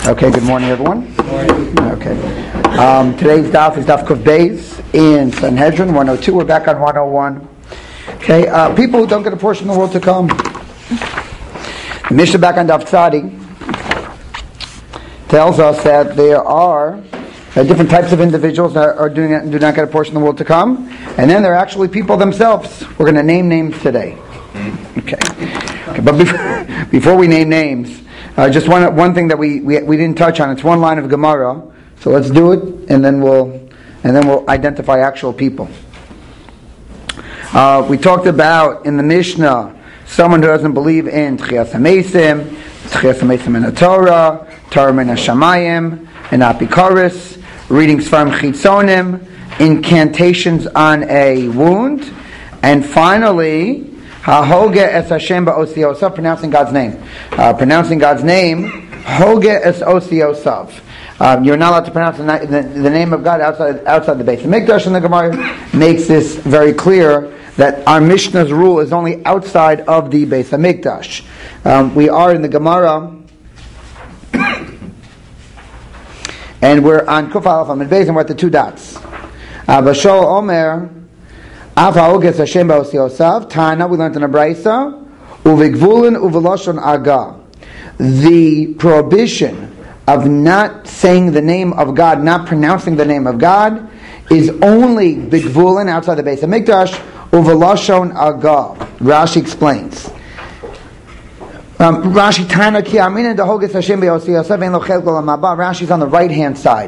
Okay, good morning, everyone. Good morning. Okay. Today's daf is daf Kuf Beis in Sanhedrin 102. We're back on 101. Okay, people who don't get a portion of the world to come. The Mishnah back on daf Tzadi tells us that there are different types of individuals that are doing it and do not get a portion of the world to come. And then there are actually people themselves. We're going to name names today. Okay, but before we name names, just one thing that we didn't touch on. It's one line of Gemara, so let's do it, and then we'll identify actual people. We talked about in the Mishnah someone who doesn't believe in Tchias HaMeisim in the Torah, Torah min Hashamayim, and Apikoris, reading Sfarim Chitzonim, incantations on a wound, and finally Hoge es Hashem ba'osiyosaf, pronouncing God's name. Pronouncing God's name, Hoge es osiyosaf. You're not allowed to pronounce the name of God outside the Beis Hamikdash, and the Gemara makes this very clear that our Mishnah's rule is only outside of the Beis Hamikdash. We are in the Gemara, and we're on Kuf Aleph Amud Beis, and we're at the two dots. Bashol Omer. Tana, we learned in a Braisa, uvigvulin uveloshon aga. The prohibition of not saying the name of God, not pronouncing the name of God, is only bigvulin outside the Beis Hamikdash, uveloshon aga. Rashi explains. Rashi Tana ki amina dehoges Hashem be'osiyosef ein lo chelek l'lamaba. Rashi's on the right hand side.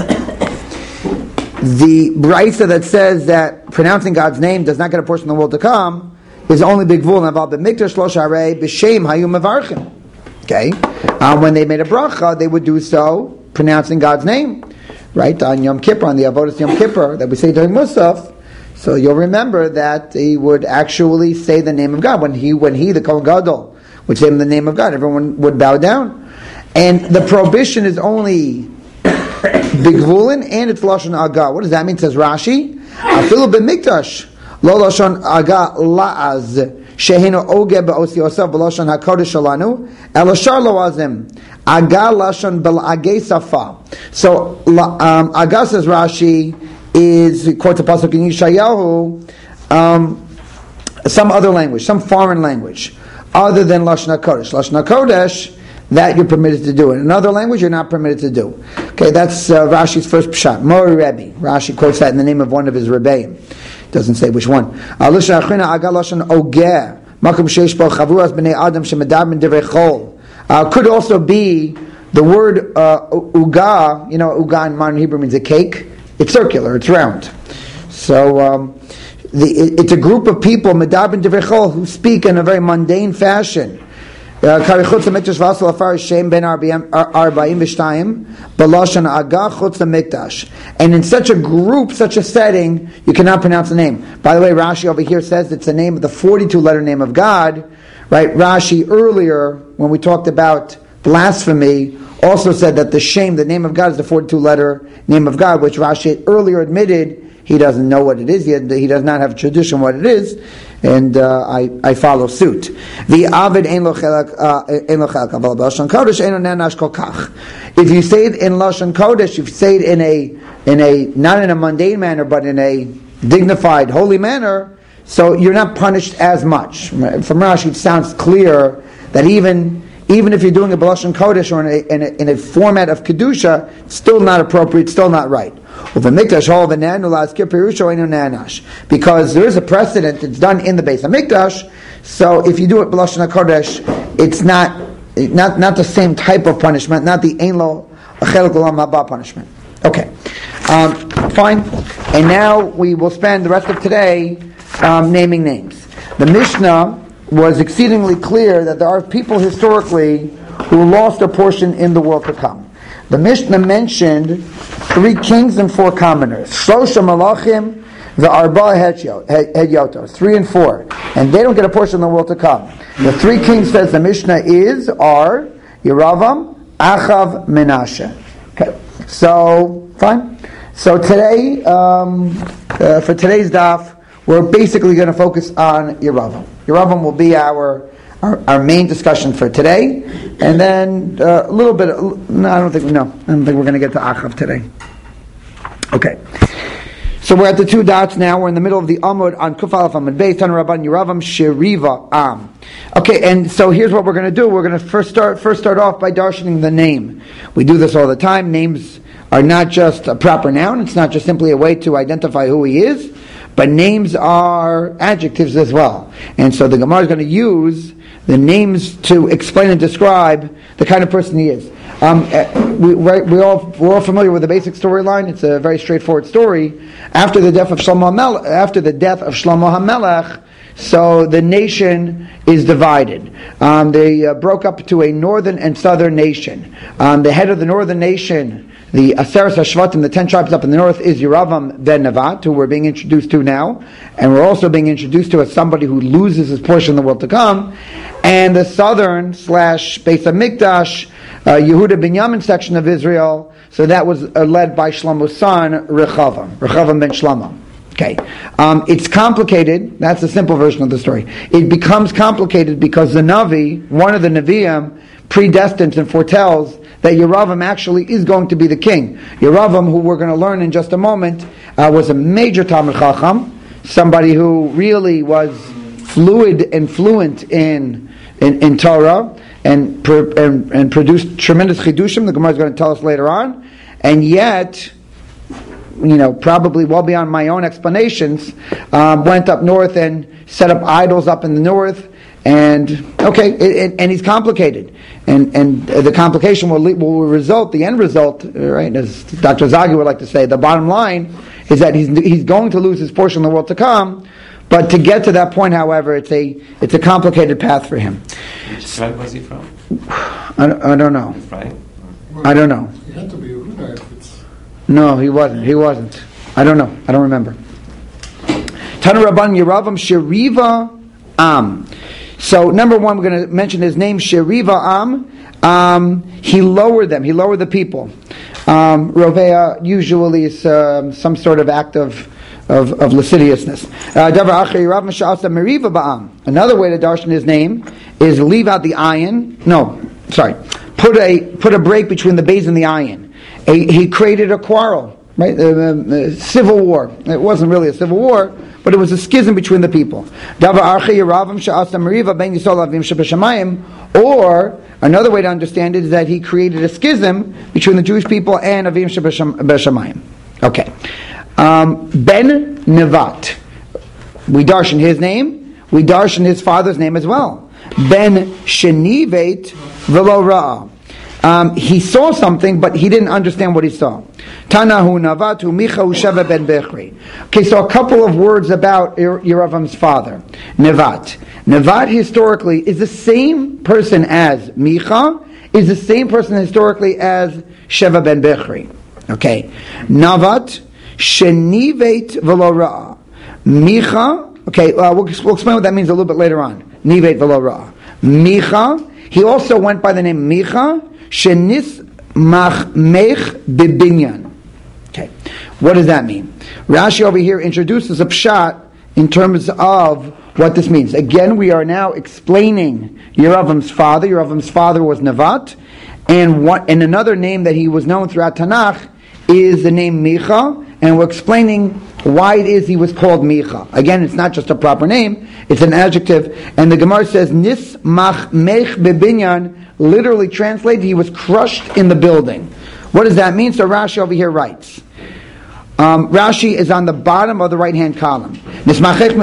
The Braisa that says that pronouncing God's name does not get a portion of the world to come is only big vul involved. The mikdash lo sharei b'shem hayu mevarchim. Okay, when they made a bracha, they would do so pronouncing God's name, right? On Yom Kippur, on the avodas Yom Kippur that we say during Musaf. So you'll remember that he would actually say the name of God when he the Kohen Gadol would say the name of God. Everyone would bow down, and the prohibition is only Bigvulin, and it's Lashon Aga. What does that mean? Says Rashi, Afilu b'mikdash lo Lashon Aga la'az shehino oge ba'osiyosaf b'Lashon HaKodesh shalanu elashar lo'azim Aga Lashon b'la'agei safa. So Aga, says Rashi, is, he quotes a pasuk in Yeshayahu, some other language, some foreign language other than Lashon HaKodesh. Lashon HaKodesh, that you're permitted to do. In another language, you're not permitted to do. Okay, that's Rashi's first pshat. Mori Rebbe. Rashi quotes that in the name of one of his rebbeim. Doesn't say which one. Could also be the word uga. You know, uga in modern Hebrew means a cake. It's circular. It's round. So it's a group of people who speak in a very mundane fashion. And in such a group, such a setting, you cannot pronounce the name. By the way, Rashi over here says it's the name of the 42-letter name of God. Right? Rashi earlier, when we talked about blasphemy, also said that the name of God is the 42-letter name of God, which Rashi earlier admitted he doesn't know what it is. He does not have a tradition what it is, and I follow suit. The Avid ein lo chelak aval b'lashon kodesh ein nenash kol kach. If you say it in lashon kodesh, if you say it in a not in a mundane manner, but in a dignified, holy manner, so you're not punished as much. From Rashi, it sounds clear that even if you're doing a b'lashon kodesh or in a format of kedusha, it's still not appropriate, still not right. Because there is a precedent, it's done in the Beis Hamikdash. So if you do it b'lashon hakodesh, it's not the same type of punishment, not the ein lo chelek l'olam haba punishment. Okay, fine. And now we will spend the rest of today naming names. The Mishnah was exceedingly clear that there are people historically who lost a portion in the world to come. The Mishnah mentioned 3 kings and 4 commoners. Shlosha malachim, the arba hedyotos, 3 and 4. And they don't get a portion in the world to come. The 3 kings, says the Mishnah, are Yeravam, Achav, Menashe. Okay, so, fine. So today, for today's daf, we're basically going to focus on Yeravam. Yeravam will be our our main discussion for today, and then a little bit. I don't think we're going to get to Achav today. Okay. So we're at the 2 dots now. We're in the middle of the Amud on Kuf Aleph Amud Beis. Tanu Rabban Yeravam Sheriva Am. Okay, and so here's what we're going to do. We're going to first start off by darshaning the name. We do this all the time. Names are not just a proper noun. It's not just simply a way to identify who he is, but names are adjectives as well. And so the Gemara is going to use the names to explain and describe the kind of person he is. We're all familiar with the basic storyline. It's a very straightforward story. After the death of Shlomo HaMelech, so the nation is divided. They broke up to a northern and southern nation. The head of the northern nation, the Aseres HaShvatim, the 10 tribes up in the north, is Yeravam ben Nevat, who we're being introduced to now. And we're also being introduced to as somebody who loses his portion in the world to come. And the southern / Beis HaMikdash, Yehuda Binyamin section of Israel, so that was led by Shlomo's son, Rechavam ben Shlomo. Okay. It's complicated. That's the simple version of the story. It becomes complicated because the Navi, one of the Nevi'im, predestines and foretells that Yeravam actually is going to be the king. Yeravam, who we're going to learn in just a moment, was a major Talmid Chacham, somebody who really was fluid and fluent in Torah, and produced tremendous chidushim. The Gemara is going to tell us later on, and yet, probably well beyond my own explanations, went up north and set up idols up in the north, and he's complicated, and the complication will result, the end result, right? As Dr. Zagi would like to say, the bottom line is that he's going to lose his portion in the world to come. But to get to that point, however, it's a complicated path for him. Which tribe was he from? I don't know. Right? I don't know. He had to be Yehuda if it's... No, he wasn't. I don't know. I don't remember. Tanu Rabban Yeravam Sheriva Am. So, number one, we're going to mention his name, Sheriva Am. He lowered them. He lowered the people. Rovea usually is some sort of act of lasciviousness. Another way to darshan his name is leave out the ayin. Put a break between the beis and the ayin. He created a quarrel, right? A civil war. It wasn't really a civil war, but it was a schism between the people. Or another way to understand it is that he created a schism between the Jewish people and Avim Shebeshamayim. Okay. Ben Nevat. We darshan his name. We darshan his father's name as well. Ben Shenivet Velo Ra'ah. He saw something, but he didn't understand what he saw. Tanahu Navatu Micha Sheva ben Bechri. Okay, so a couple of words about Yeravam's father, Nevat. Nevat historically is the same person as Micha, is the same person historically as Sheva ben Bechri. Okay, Navat Shenivet Velo Ra'ah. Micha. Okay, we'll explain what that means a little bit later on. Nivet Velo Ra'ah. Micha. He also went by the name Micha. Shenis Machmech Bibinyan. Okay, what does that mean? Rashi over here introduces a pshat in terms of what this means. Again, we are now explaining Yeravam's father. Yeravam's father was Nevat, and another name that he was known throughout Tanakh is the name Micha, and we're explaining why it is he was called Micha. Again, it's not just a proper name, it's an adjective, and the Gemara says, Nis Machmech Bibinyan, literally translated, he was crushed in the building. What does that mean? So Rashi over here writes. Rashi is on the bottom of the right-hand column. Rashi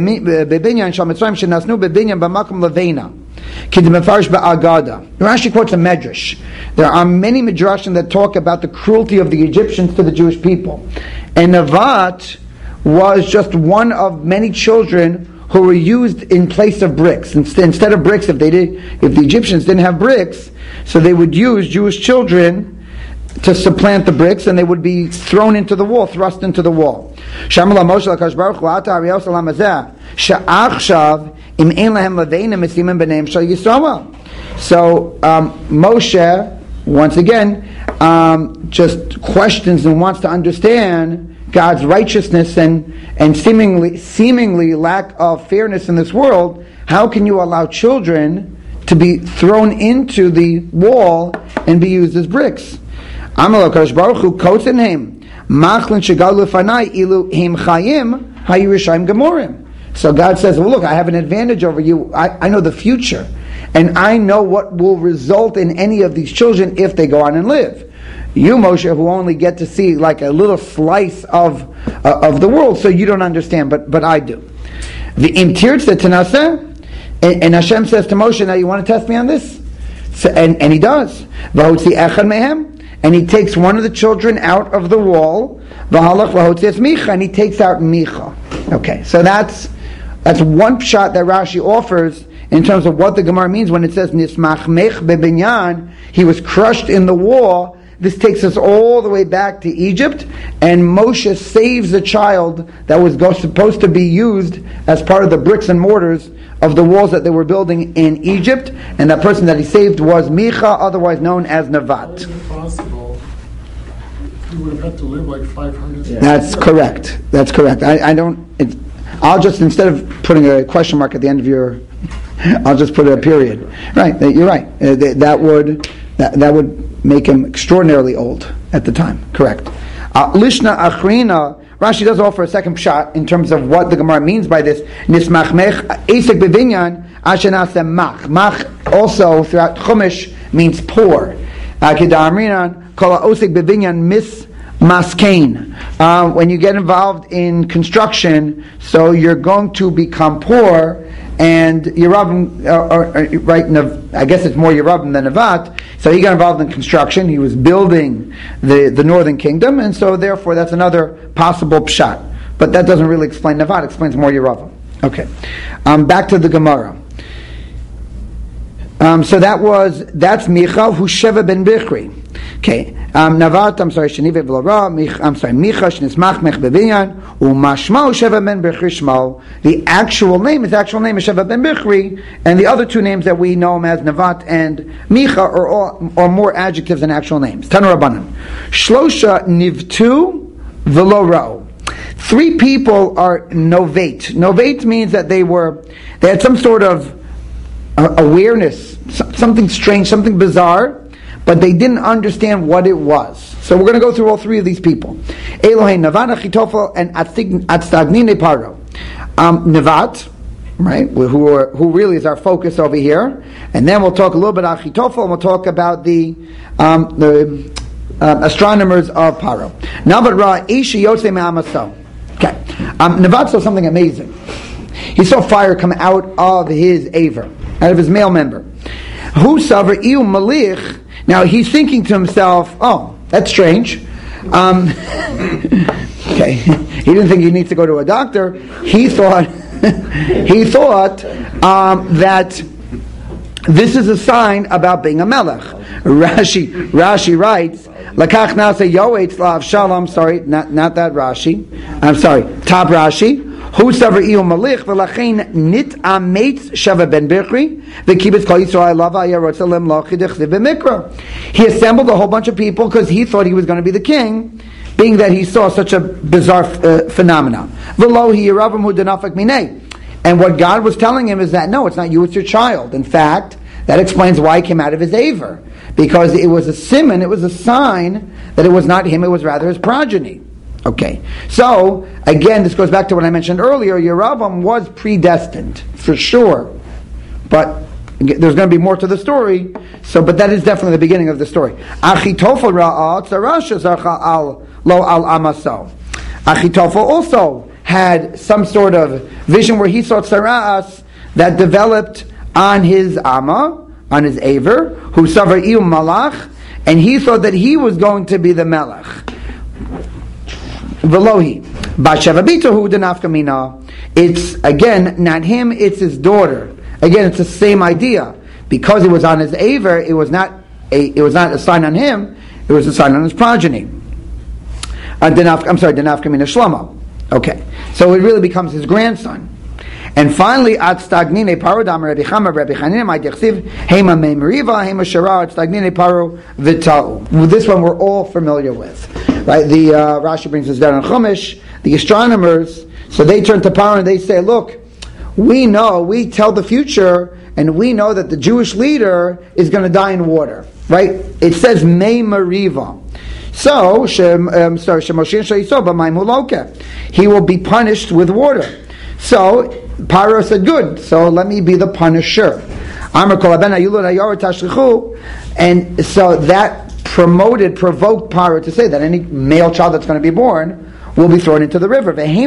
quotes a medrash. There are many midrashim that talk about the cruelty of the Egyptians to the Jewish people. And Nevat was just one of many children who were used in place of bricks. Instead of bricks, if the Egyptians didn't have bricks, so they would use Jewish children to supplant the bricks, and they would be thrown into the wall, thrust into the wall. So Moshe, once again, just questions and wants to understand God's righteousness and seemingly lack of fairness in this world, how can you allow children to be thrown into the wall and be used as bricks? Amalei HaKadosh Baruch Hu quotes in him, Machlin shegalu lefanai ilu him chayim hayirishayim gemorim. So God says, well, look, I have an advantage over you. I know the future, and I know what will result in any of these children if they go on and live. You, Moshe, who only get to see like a little slice of the world, so you don't understand, but I do. The imtirtze tenaseh, and Hashem says to Moshe, now you want to test me on this? So, and he does. V'hotzi echad mehem, and he takes one of the children out of the wall. V'halach v'hotzi es Micha, and he takes out Micha. Okay, so that's one shot that Rashi offers in terms of what the Gemara means when it says nismach mech bebinyan, he was crushed in the wall. This takes us all the way back to Egypt, and Moshe saves the child that was supposed to be used as part of the bricks and mortars of the walls that they were building in Egypt, and that person that he saved was Micha, otherwise known as Nevat. How is it possible? He would have had to live like 500 years. That's correct. That's correct. I'll just, instead of putting a question mark at the end of your, I'll just put a period. Right, you're right. That would make him extraordinarily old at the time. Correct. Lishna Achrina, Rashi does offer a second shot in terms of what the Gemara means by this. Nismach mech esek bevinyan ashenase mach. Mach also throughout Chumash means poor. Kedamrinan kol osek bevinyan mis maskein. When you get involved in construction, so you're going to become poor. And Yerubim, right? I guess it's more Yerubim than Nevat. So he got involved in construction. He was building the northern kingdom, and so therefore that's another possible pshat. But that doesn't really explain Nevat. It explains more Yerubim. Okay, back to the Gemara. So that's Micha who Sheva ben Bichri. Okay, Navat. Shenivet v'Lara. Micha shnismach mech bevinyan u'mashma Sheva ben Bichri shmo. The actual name is Sheva ben Bichri, and the other two names that we know him as Navat and Micha are more adjectives than actual names. Tanu Rabbanan. Shlosha nivtu v'lo ra'u. 3 people are novate. Novate means that they had some sort of awareness, something strange, something bizarre, but they didn't understand what it was. So we're going to go through all 3 of these people. Elohei Navat, Achitofel, and Atstagnine Paro. Navat, right, who really is our focus over here, and then we'll talk a little bit about Achitofel, and we'll talk about the astronomers of Paro. Navat Ra Ishi Yotze Me'amaso. Okay, Navat saw something amazing. He saw fire come out of his aver, out of his male member. Hu savar iu malich. Now he's thinking to himself, "Oh, that's strange." Okay, he didn't think he needs to go to a doctor. He thought that this is a sign about being a melech. Rashi writes, "Lakach nasa yoetz la'av shalom." Sorry, not that Rashi. I'm sorry, top Rashi. Hu savar iu malich v'lachein nit ametz Sheva ben Bichri v'kibetz kol Yisrael lava yarotz alem lachidich v'mikra. He assembled a whole bunch of people because he thought he was going to be the king, being that he saw such a bizarre phenomenon. V'lo hi Yeravim hu denafak minei. And what God was telling him is that no, it's not you, it's your child. In fact, that explains why he came out of his aver, because it was a siman, it was a sign that it was not him, it was rather his progeny. Okay, so again, this goes back to what I mentioned earlier. Yeravam was predestined for sure, but there's going to be more to the story. So, but that is definitely the beginning of the story. Achitofel ra'a tzarasha zarcha al lo al amaso. Achitofel also had some sort of vision where he saw tzara'as that developed on his ama, on his aver, who savar iu malach, and he thought that he was going to be the melech. Velohi, Basheva Bitahu Denafkamina. It's again not him; it's his daughter. Again, it's the same idea. Because it was on his aver, it was not a sign on him; it was a sign on his progeny. Denafkamina Shlomo. Okay, so it really becomes his grandson. And finally, at stagnine parodam Rabbi Chama Rabbi Chanim Aydichsiv Hema Memriva Hema Shara at stagnine paro Vitau. This one we're all familiar with. Right, the Rashi brings us down on Chumash. The astronomers, so they turn to Paro and they say, "Look, we tell the future, and we know that the Jewish leader is going to die in water, right? It says Mei Mariva. So, he will be punished with water. So, Paro said, good, so let me be the punisher. And so that provoked Paro to say that any male child that's going to be born will be thrown into the river.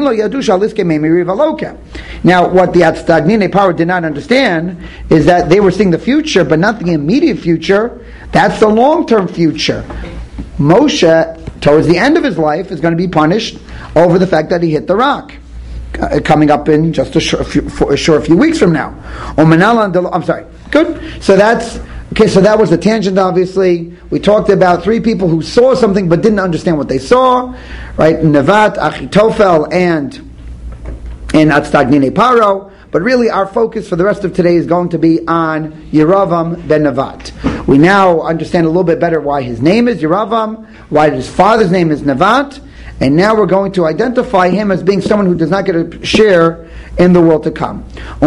Now, what the Atstagnine Paro did not understand is that they were seeing the future, but not the immediate future. That's the long-term future. Moshe, towards the end of his life, is going to be punished over the fact that he hit the rock. Coming up in just a few weeks from now. I'm sorry. Good. So that's okay. So that was the tangent. Obviously, we talked about 3 people who saw something but didn't understand what they saw. Right? Nevat, Achitophel, and Atstagnine Paro. But really, our focus for the rest of today is going to be on Yeravam ben Nevat. We now understand a little bit better why his name is Yeravam, why his father's name is Nevat. And now we're going to identify him as being someone who does not get a share in the world to come.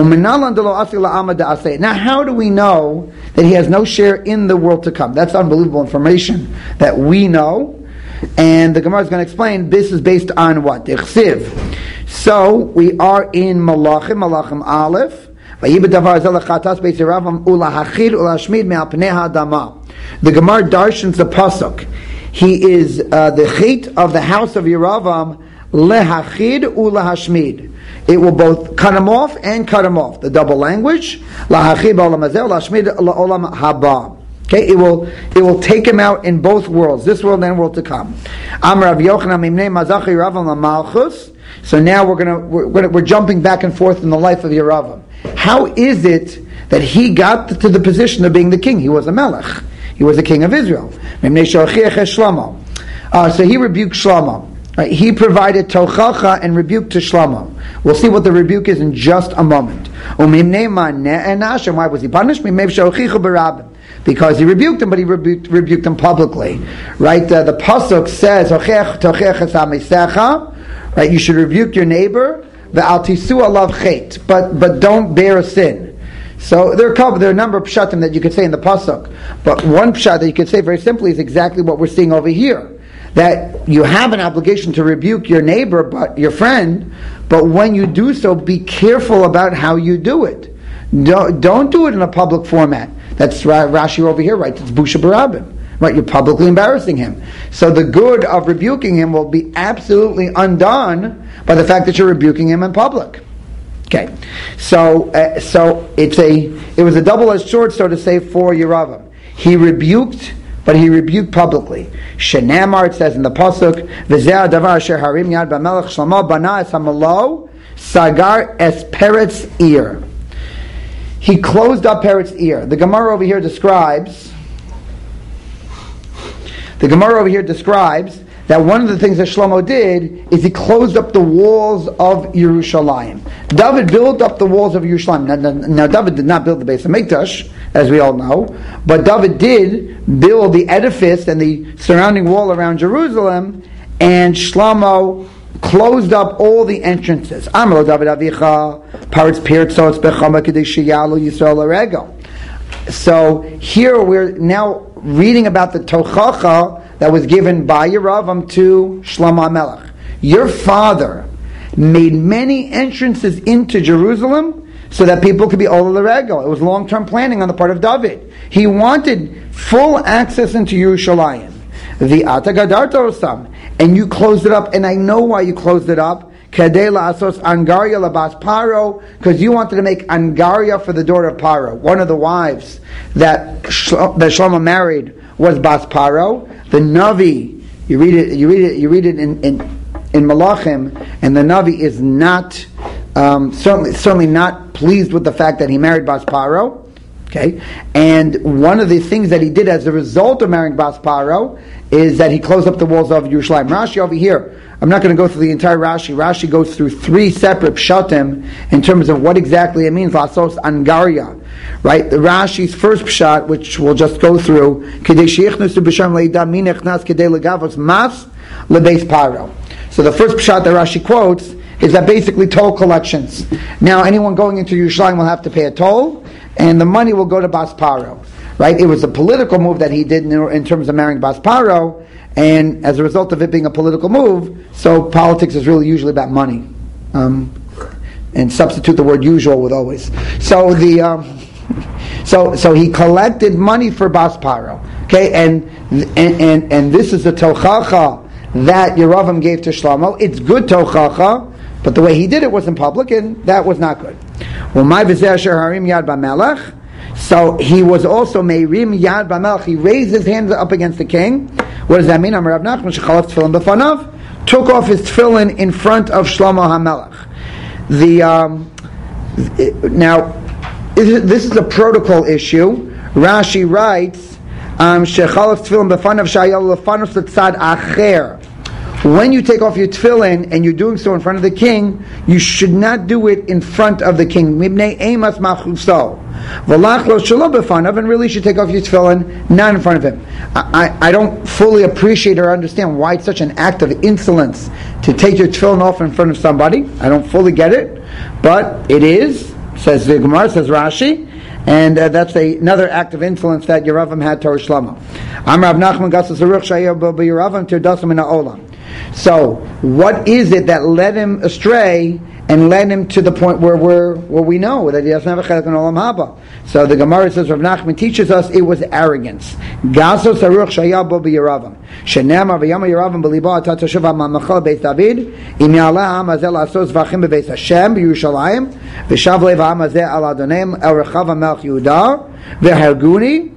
Now, how do we know that he has no share in the world to come? That's unbelievable information that we know. And the Gemara is going to explain this is based on what? So, we are in Malachim Aleph. The Gemara darshans the pasuk. He is the chait of the house of Yeravam, lehachid ulahashmid. It will both cut him off and cut him off. The double language, lahachid ba'olam hazeh, lashmid la'olam haba. Okay, it will take him out in both worlds, this world and world to come. Amar Rav Yochanan mimnei mazach Yeravam lamalchus. So now we're jumping back and forth in the life of Yeravam. How is it that he got to the position of being the king? He was a melech. He was the king of Israel. So he rebuked Shlomo. Right? He provided tochacha and rebuke to Shlomo. We'll see what the rebuke is in just a moment. Why was he punished? Because he rebuked him, but he rebuked him publicly. Right? The pasuk says, right? You should rebuke your neighbor, but don't bear a sin. So there are a number of pshatim that you could say in the pasuk, but one pshat that you could say very simply is exactly what we're seeing over here. That you have an obligation to rebuke your neighbor, but your friend, but when you do so, be careful about how you do it. Don't do it in a public format. That's Rashi over here, right? It's Busha Barabim. Right? You're publicly embarrassing him. So the good of rebuking him will be absolutely undone by the fact that you're rebuking him in public. Okay, so it was a double-edged sword, so to say, for Yeravam. He rebuked, but he rebuked publicly. Shenamar, it says in the pasuk, "V'zeh davar asher harim yad b'melech Shlomo bana es hamalo sagar es peretz ear." He closed up Peretz ear. The Gemara over here describes that one of the things that Shlomo did is he closed up the walls of Yerushalayim. David built up the walls of Yerushalayim. Now David did not build the Beis HaMikdash, as we all know, but David did build the edifice and the surrounding wall around Jerusalem, and Shlomo closed up all the entrances. Amar David Avicha, Paretz Pirtzos Bechama Kedei Sheyalu Yisrael Arego. So here we're now reading about the tochacha that was given by Yeravam to Shlomo HaMelech. Your father made many entrances into Jerusalem so that people could be Ola L'Regel. It was long-term planning on the part of David. He wanted full access into Yerushalayim. The Atagadarta Osam, and you closed it up, and I know why you closed it up. Kadei la'asos angaria labas Paro, because you wanted to make angaria for the daughter of Paro. One of the wives that Shlomo married was Bas Paro. The Navi, you read it in Malachim, and the Navi is not certainly not pleased with the fact that he married Bas Paro. Okay, and one of the things that he did as a result of marrying Bas Paro is that he closed up the walls of Yerushalayim. Rashi over here, I'm not going to go through the entire Rashi. Rashi goes through 3 separate pshatim in terms of what exactly it means, Lasos Angaria. Right? The Rashi's first pshat, which we'll just go through, Kedei sheichnusu b'shem le'idam min echnas kedei legavos mas lebeis Paro. So the first pshat that Rashi quotes is that basically toll collections. Now, anyone going into Yerushalayim will have to pay a toll, and the money will go to Bas Paro. Right? It was a political move that he did in terms of marrying Bas Paro, and as a result of it being a political move, so politics is really usually about money. And substitute the word usual with always. So so he collected money for Bas Paro. Okay, and this is the tochacha that Yeravam gave to Shlomo. It's good tochacha, but the way he did it was in public, and that was not good. Well, my v'zeh asher harim yad b'melech. So he was also meirim yad b'melech. He raised his hands up against the king. What does that mean? Amar Rav Nachman shechalaf tefillin b'fanav, took off his tefillin in front of Shlomo HaMelech. Now, this is a protocol issue. Rashi writes, "Shechalaf tefillin b'fanav shayal lefanos letzad acher." When you take off your tefillin and you're doing so in front of the king, you should not do it in front of the king. Mibnei emas machuso. V'lach lo shelo b'fanav, and really you should take off your tefillin not in front of him. I don't fully appreciate or understand why it's such an act of insolence to take your tefillin off in front of somebody. I don't fully get it, but it is, says the Gemara, says Rashi, and that's another act of insolence that Yeravam had towards Shlomo. Amar Rav Nachman gasas aruch shayah b'Yeravam tirdasim min ha'olam. So, what is it that led him astray and led him to the point where we know that he doesn't have a chelik in Olam Haba? So the Gemara says, Rav Nachman teaches us it was arrogance. Gasos haruch shayah bo b'Yeravam. Shenamar v'yama Yeravam b'libo atat tashuv ha'mamachal beis David im ya'aleh ha'am hazeh la'asos zvachim bebeis Hashem b'Yerushalayim v'shav lev ha'am hazeh al Adonim el Rechav melech Yehuda v'herguni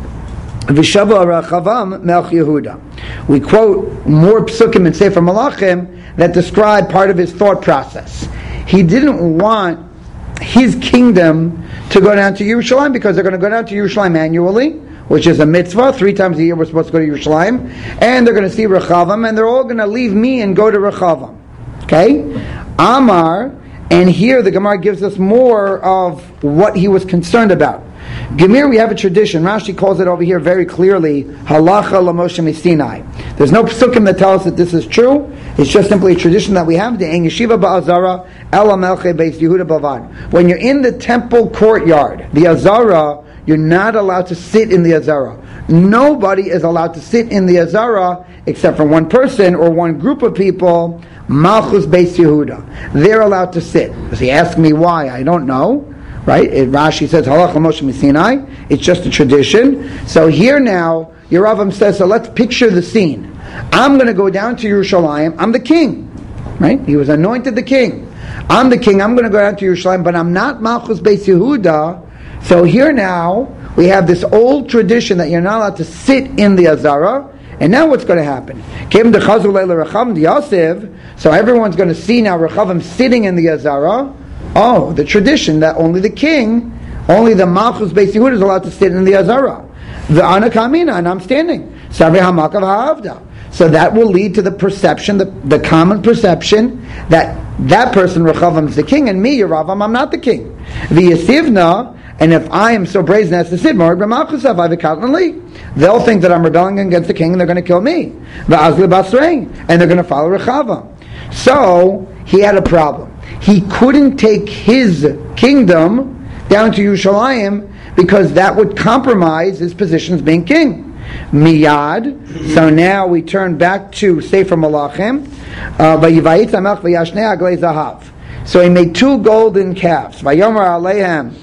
v'shavu Rechavam melech Yehuda. We quote more psukim in Sefer Malachim that describe part of his thought process. He didn't want his kingdom to go down to Yerushalayim because they're going to go down to Yerushalayim annually, which is a mitzvah. 3 times a year we're supposed to go to Yerushalayim, and they're going to see Rechavam, and they're all going to leave me and go to Rechavam. Okay? Amar, and here the Gemara gives us more of what he was concerned about. Gemir, we have a tradition. Rashi calls it over here very clearly, halacha l'Moshe Sinai. There's no psukim that tell us that this is true. It's just simply a tradition that we have. The yeshiva ba'azara ela melche beis Yehuda bavad. When you're in the temple courtyard, the azara, you're not allowed to sit in the azara. Nobody is allowed to sit in the azara except for one person or one group of people. Malchus beis Yehuda. They're allowed to sit. Does he ask me why? I don't know. Right? Rashi says, Halach Moshe Sinai. It's just a tradition. So here now, Yeravam says, so let's picture the scene. I'm going to go down to Yerushalayim. I'm the king. Right? He was anointed the king. I'm the king. I'm going to go down to Yerushalayim, but I'm not Malchus Beis Yehuda. So here now, we have this old tradition that you're not allowed to sit in the Azara. And now what's going to happen? So everyone's going to see now Rechavim sitting in the Azara. Oh, the tradition that only the king, only the Malchus Beis Yehuda is allowed to sit in the Azara. The Ana Kamina, and I'm standing. So that will lead to the perception, the common perception, that person, Rechavim, is the king, and me, Yeravam, I'm not the king. V'yasivna, and if I am so brazen as to sit, they'll think that I'm rebelling against the king, and they're going to kill me. And they're going to follow Rechavim. So, he had a problem. He couldn't take his kingdom down to Yerushalayim because that would compromise his position as being king. Miyad. So now we turn back to Sefer Malachim. So he made 2 golden calves. Vayomar aleihem.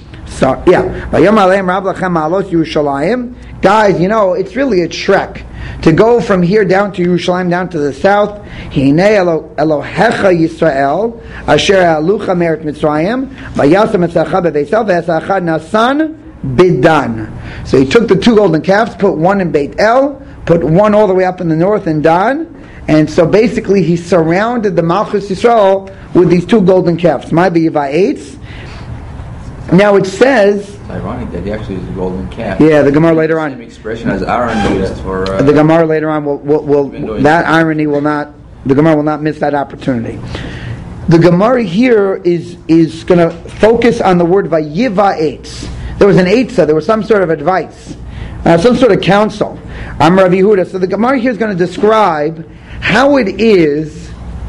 Guys, it's really a trek to go from here down to Yerushalayim, down to the south. Hinei Elohecha Yisrael, Asher Alucha Merit Mitzrayim, Vayasam Etzacha Beveisel, V'esachad Nasan Bidan. So he took the 2 golden calves, put one in Beit El, put one all the way up in the north in Dan, and so basically he surrounded the Malchus Yisrael with these 2 golden calves. My B'Yiva'etz. Now it says. It's ironic that he actually used a golden calf. Yeah, the Gemara later on. Same expression as Aaron used for. The Gemara later on will that irony will not. The Gemara will not miss that opportunity. The Gemara here is going to focus on the word vayiva'etz. There was an eitzah. There was some sort of advice, some sort of counsel. I'm Rav Yehuda. So the Gemara here is going to describe how it is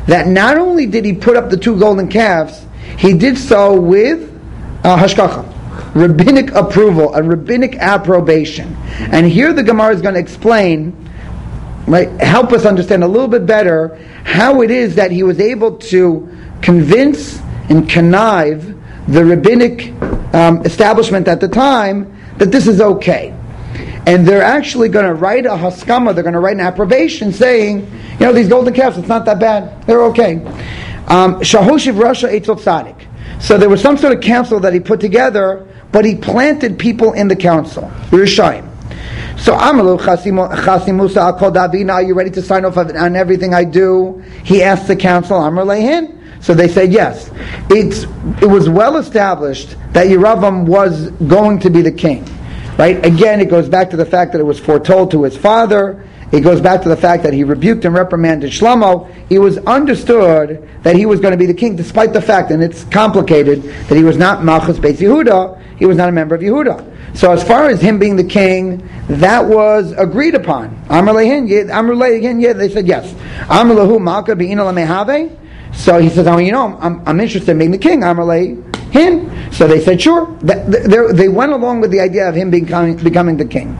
that not only did he put up the 2 golden calves, he did so with hashkacha, rabbinic approval, a rabbinic approbation. And here the Gemara is going to explain, right, help us understand a little bit better how it is that he was able to convince and connive the rabbinic establishment at the time that this is okay. And they're actually going to write a haskama, they're going to write an approbation saying, these golden calves, it's not that bad, they're okay. Shahoshiv Rasha Eitzot Tzadik. So there was some sort of council that he put together, but he planted people in the council, Rishayim. So Amalu Chasim Musa Al Kol Davina, are you ready to sign off on everything I do? He asked the council, Amr Lehin. So they said yes. It was well established that Yeravam was going to be the king. Right? Again, it goes back to the fact that it was foretold to his father. It goes back to the fact that he rebuked and reprimanded Shlomo. It was understood that he was going to be the king, despite the fact, and it's complicated, that he was not Malchus Beis Yehuda, he was not a member of Yehuda. So as far as him being the king, that was agreed upon. Amr Lehin, they said yes. Amr Lahu Malka Be'ina Lamehave. So he says, I'm interested in being the king. Amr Lehin. So they said, sure. They went along with the idea of him becoming the king.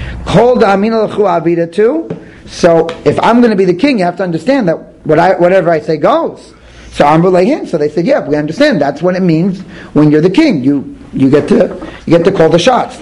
Too. So if I'm going to be the king, you have to understand that whatever I say goes. So Amr Lehin. So they said, yeah, we understand. That's what it means when you're the king. You get to call the shots.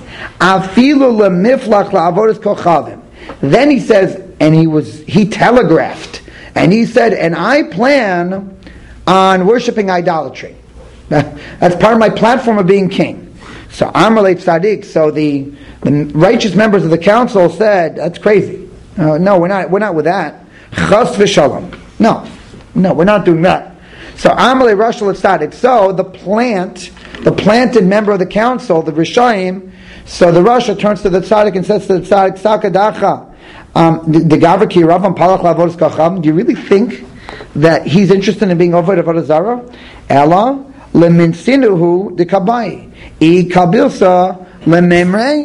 Then he says, and he telegraphed, and he said, and I plan on worshiping idolatry. That's part of my platform of being king. So Amr Le Tzadik, so the righteous members of the council said, that's crazy. No, we're not with that. Chas v'shalom. No, we're not doing that. So Amr Le Rosh Tzadik. So the planted member of the council, the Rishayim, so the Rasha turns to the Tzadik and says to the Tzadik, Sakadacha, the Gavra Ki Ravam Palach Lavodas Kacham, do you really think that he's interested in being Oved Avodah Zarah? Ella leminsinuhu dekabai I kabilsa lememre.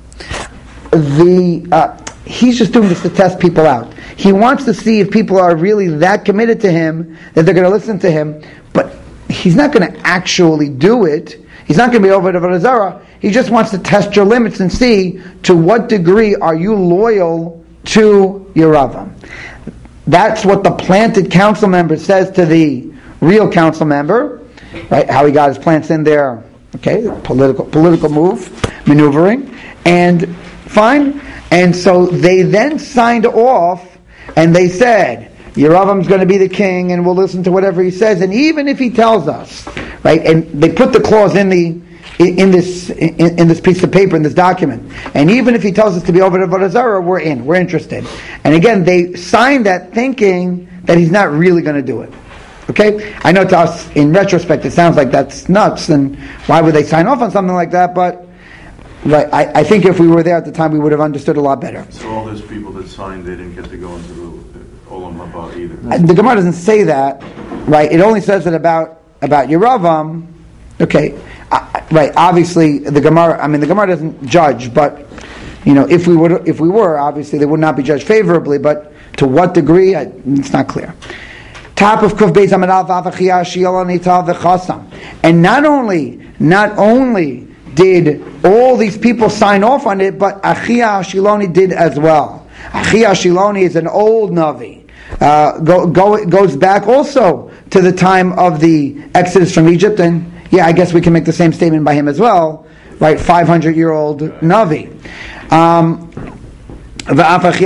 He's just doing this to test people out. He wants to see if people are really that committed to him that they're going to listen to him, but he's not going to actually do it. He's not going to be over Avodah Zarah. He just wants to test your limits and see to what degree are you loyal to Yeravam. That's what the planted council member says to the real council member, right? How he got his plants in there. Okay, political move, maneuvering, and fine. And so they then signed off, and they said, Yeravam's going to be the king, and we'll listen to whatever he says. And even if he tells us, right? And they put the clause in this piece of paper, in this document. And even if he tells us to be over to Avodah Zarah, we're interested. And again, they signed that thinking that he's not really going to do it. Okay? I know to us, in retrospect, it sounds like that's nuts, and why would they sign off on something like that? But right, I think if we were there at the time, we would have understood a lot better. So all those people that signed, they didn't get to go into the Olam Haba either? The Gemara doesn't say that, right? It only says it about Yeravam. Okay, right. Obviously, the Gemara doesn't judge, but if we were, obviously they would not be judged favorably. But to what degree, it's not clear. Top of Kuf Beis Amadav Avachia Shiol Nitav V'Chasam, and not only did all these people sign off on it, but Achia Shiloni did as well. Achia Shiloni is an old Navi. Goes back also to the time of the Exodus from Egypt, and I guess we can make the same statement by him as well, right? 500-year-old Navi. And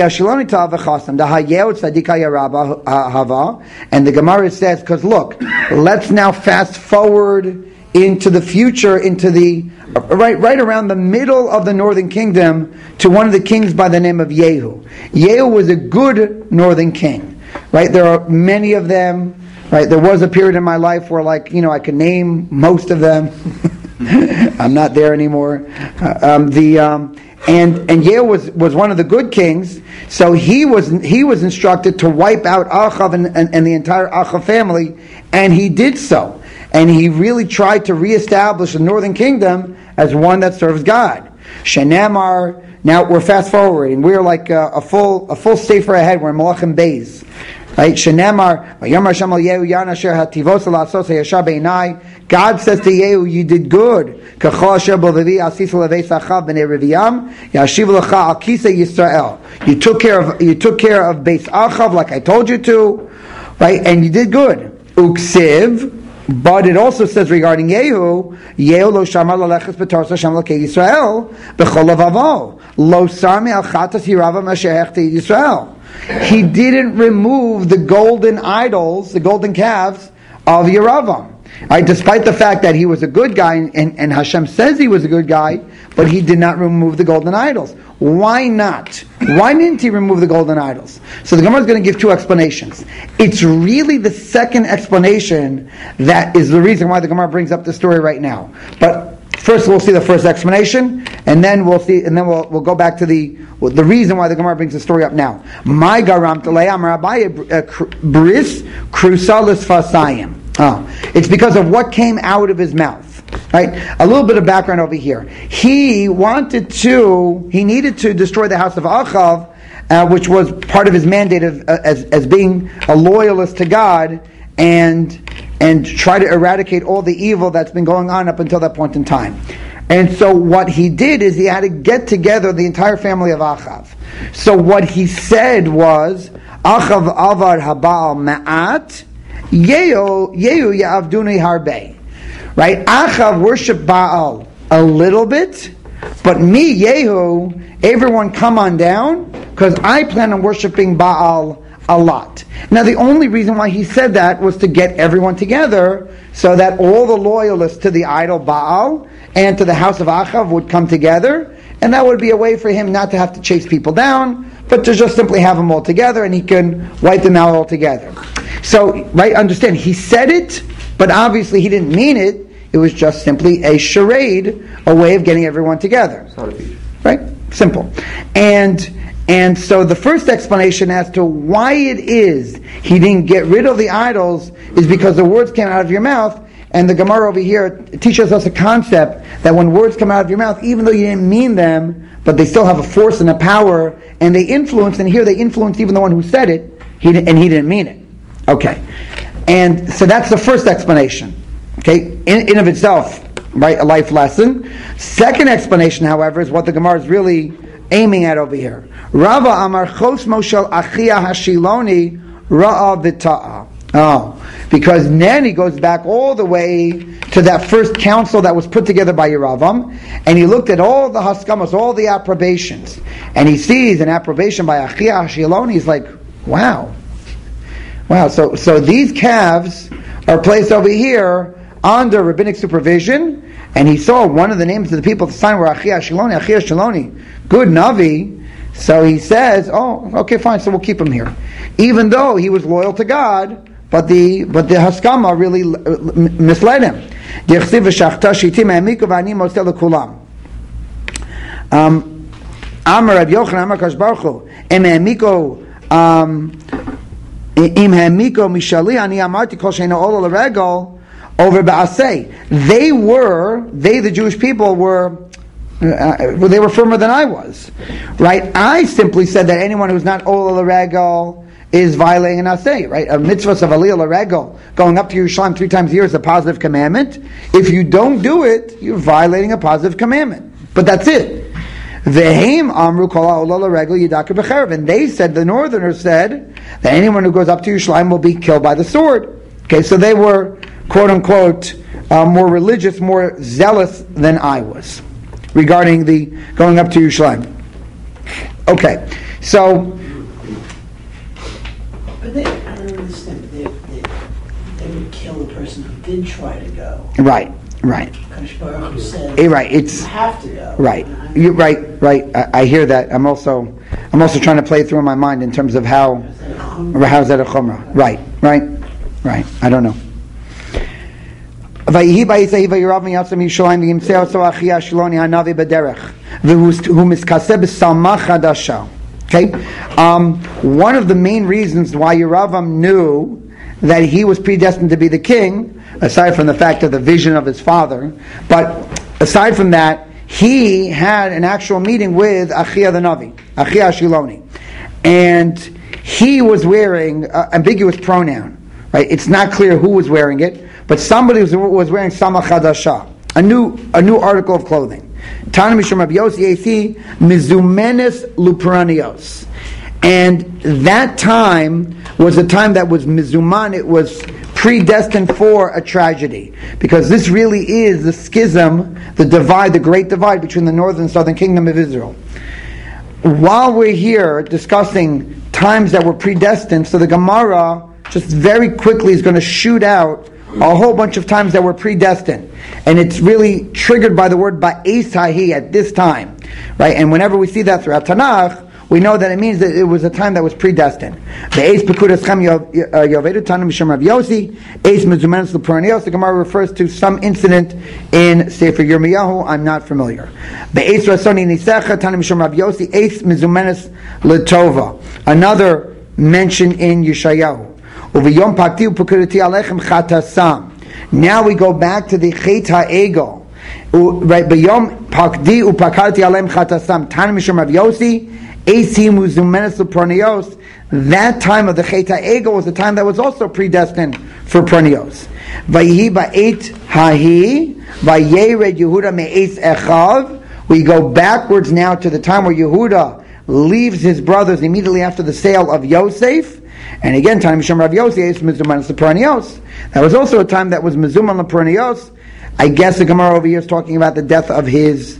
the Gemara says, because look, let's now fast forward into the future, into the right around the middle of the northern kingdom, to one of the kings by the name of Yehu. Yehu was a good northern king, right? There are many of them, right? There was a period in my life where, I could name most of them. I'm not there anymore. And Yehu was one of the good kings, so he was instructed to wipe out Achav and the entire Achav family, and he did so. And he really tried to reestablish the northern kingdom as one that serves God. Shenamar. Now we're fast forwarding. We're like a full sefer ahead. We're in Malachim Beis. Right? Shenemar, Vayomar Hashem al Yehu Yan Asher Hativos La'asos Hayashar Beinai. God says to Yehu, you did good. Kachol Asher Bolevi Asis Levei Sachav Bnei Reviam Yashiv Lecha Al Kisei Yisrael. You took care of Beis Achav like I told you to, right? And you did good. Uksiv. But it also says regarding Yehu lo shamar laleches b'torah Hashem l'kei Yisrael b'chol levavo lo sami al chatas hirava masher hechti Yisrael. He didn't remove the golden idols, the golden calves of Yeravam. Right, despite the fact that he was a good guy, and Hashem says he was a good guy, but he did not remove the golden idols. Why not? Why didn't he remove the golden idols? So the Gemara is going to give two explanations. It's really the second explanation that is the reason why the Gemara brings up the story right now. But first we'll see the first explanation, and then we'll go back to the reason why the Gemara brings the story up now. My garam telayam rabbi bris krusalis fasayim. It's because of what came out of his mouth. Right? A little bit of background over here. He needed to destroy the house of Achav, which was part of his mandate as being a loyalist to God, and try to eradicate all the evil that's been going on up until that point in time. And so what he did is he had to get together the entire family of Achav. So what he said was, Achav avar haba'al ma'at, Yehu ya'avduni harbe. Right? Achav worshiped Baal a little bit, but me, Yehu, everyone come on down, because I plan on worshiping Baal a lot. Now the only reason why he said that was to get everyone together, so that all the loyalists to the idol Baal and to the house of Achav would come together, and that would be a way for him not to have to chase people down, but to just simply have them all together, and he can wipe them out all together. So, right, understand, he said it, but obviously he didn't mean it. It was just simply a charade, a way of getting everyone together. Right? Simple. And so the first explanation as to why it is he didn't get rid of the idols is because the words came out of your mouth, and the Gemara over here teaches us a concept that when words come out of your mouth, even though you didn't mean them, but they still have a force and a power, and they influence, and here they influenced even the one who said it, and he didn't mean it. Okay. And so that's the first explanation. Okay, in of itself, right, a life lesson. Second explanation, however, is what the Gemara is really aiming at over here. Rava Amar Chos Moshel Achia Hashiloni Ra'a Vita'a. Because then he goes back all the way to that first council that was put together by Yeravam, and he looked at all the haskamas, all the approbations, and he sees an approbation by Achia Hashiloni. He's like, wow. So these calves are placed over here under rabbinic supervision, and he saw one of the names of the people at the time were Achia Shiloni, good Navi. So he says, oh, okay, fine, so we'll keep him here. Even though he was loyal to God, but the Haskama really misled him. Amar Rav Yochanan Amar Kadosh Baruch Hu Im ha'miko mishali ani amarti kol she'eino ola l'regel over ba'aseh. They the Jewish people were firmer than I was, right? I simply said that anyone who's not ola l'regel is violating an aseh, right? A mitzvah of aliyah l'regel, going up to Yerushalayim 3 times a year, is a positive commandment. If you don't do it, you're violating a positive commandment. But that's it. Ve'hem amru kol ha'ola l'regel yidakar b'cherev. And they said, the northerners said, that anyone who goes up to Yerushalayim will be killed by the sword. Okay, so they were, quote unquote, more religious, more zealous than I was regarding the going up to Yerushalayim. Okay, so. But I don't understand. They would kill the person who did try to go. Right. Kadosh Baruch Hu said, it's, you have to go. Right. You're right. I hear that. I'm also trying to play it through in my mind in terms of how's that a chumrah. Right. I don't know. Okay, one of the main reasons why Yeravam knew that he was predestined to be the king, aside from the fact of the vision of his father, but aside from that, he had an actual meeting with Achia the Navi, Achia Shiloni, and he was wearing ambiguous pronoun, right? It's not clear who was wearing it, but somebody was wearing Samach Hadasha, a new article of clothing. Tana Mishum Rabbi Yossi AC Mizumenes Luperanios. And that time was a time that was mizuman, it was predestined for a tragedy. Because this really is the schism, the divide, the great divide between the northern and southern kingdom of Israel. While we're here discussing times that were predestined, so the Gemara just very quickly is going to shoot out a whole bunch of times that were predestined. And it's really triggered by the word ba'es hahi, at this time. Right? And whenever we see that throughout Tanakh, we know that it means that it was a time that was predestined. The Gemara refers to some incident in Sefer Yirmiyahu. I'm not familiar. Another mention in Yeshayahu. Now we go back to the Chet HaEgel. Right, B'yom Pakdi uPakarti Alem Chatasam. Tanim Mishum Rav Yossi. That time of the Chet HaEgel was the time that was also predestined for Pranios. We go backwards now to the time where Yehuda leaves his brothers immediately after the sale of Yosef. And again, time Mishum Rav Yossi Mizuman Pranios. That was also a time that was Mizuman Pranios. I guess the Gemara over here is talking about the death of his